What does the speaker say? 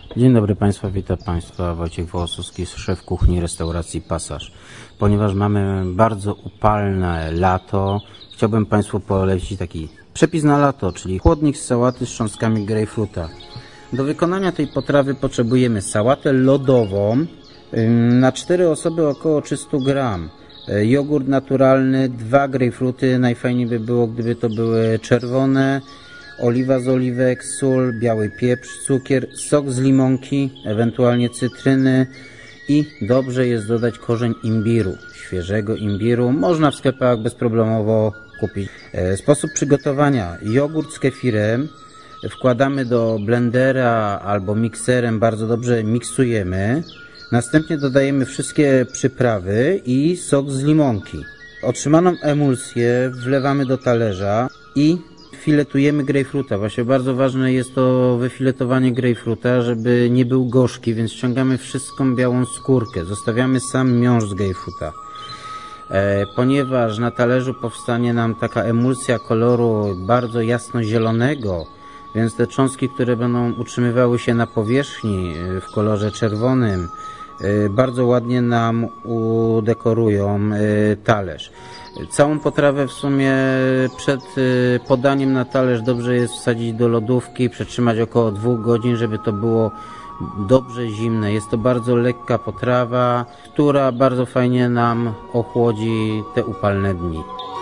Dzień dobry Państwa, witam Państwa, Wojciech Wołosowski, szef kuchni restauracji Pasaż. Ponieważ mamy bardzo upalne lato, chciałbym Państwu polecić taki przepis na lato, czyli chłodnik z sałaty z szczątkami grejpfruta. Do wykonania tej potrawy potrzebujemy sałatę lodową, na 4 osoby około 300 gram, jogurt naturalny, 2 grejpfruty, najfajniej by było gdyby to były czerwone, oliwa z oliwek, sól, biały pieprz, cukier, sok z limonki, ewentualnie cytryny i dobrze jest dodać korzeń imbiru, świeżego imbiru. Można w sklepach bezproblemowo kupić. Sposób przygotowania: jogurt z kefirem wkładamy do blendera albo mikserem, bardzo dobrze miksujemy. Następnie dodajemy wszystkie przyprawy i sok z limonki. Otrzymaną emulsję wlewamy do talerza i filetujemy grejpfruta. Właśnie bardzo ważne jest to wyfiletowanie grejpfruta, żeby nie był gorzki, więc ściągamy wszystką białą skórkę. Zostawiamy sam miąższ z grejpfruta. Ponieważ na talerzu powstanie nam taka emulsja koloru bardzo jasno-zielonego, więc te cząstki, które będą utrzymywały się na powierzchni w kolorze czerwonym, bardzo ładnie nam udekorują talerz. Całą potrawę w sumie przed podaniem na talerz dobrze jest wsadzić do lodówki i przetrzymać około 2 godzin, żeby to było dobrze zimne. Jest to bardzo lekka potrawa, która bardzo fajnie nam ochłodzi te upalne dni.